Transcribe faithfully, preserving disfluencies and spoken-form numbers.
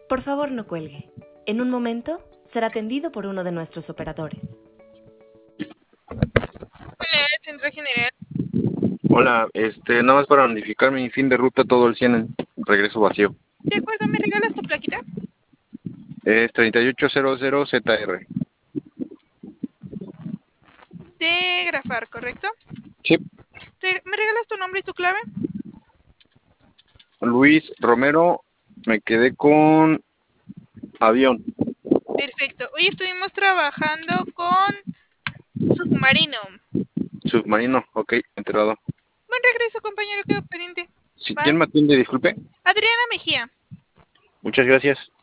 Por favor, no cuelgue. En un momento será atendido por uno de nuestros operadores. Hola, Centro General. Hola, este, nada más para notificar mi fin de ruta todo el cien en regreso vacío. De acuerdo, ¿me regalas tu plaquita? Es treinta y ocho cero cero Z R. De grafar, ¿correcto? Sí. Re- ¿Me regalas tu nombre y tu clave? Luis Romero, me quedé con avión. Perfecto. Hoy estuvimos trabajando con submarino. Submarino, ok, enterado. Buen regreso, compañero, quedo pendiente. Sí, Bye. ¿quién me atiende? Disculpe. Adriana Mejía. Muchas gracias.